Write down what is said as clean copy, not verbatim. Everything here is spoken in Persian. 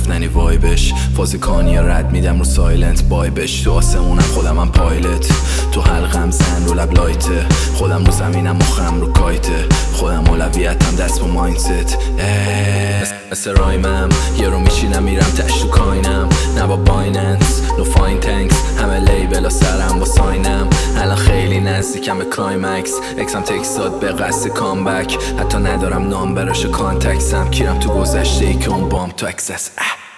ننی وایبش فازیکانی رد میدم رو سایلنت بایبش تو آسمونم خودمم پایلت تو حلقم زن رو لب لایته خودم رو زمینم مخم رو کایته خودم اولویتم دست با مایندست مثل رایمم یه رو میشینم میرم تش تو کاینم نه با بایننس نو فاین تنکس همه لیبل سرم با ساینم الان خیلی نزدیکم به کلایمکس اکسم تکس داد به قصد کامبک حتی ندارم نام براش کانتکسم کیرم تو گذشته ای که اون بام تو اکسس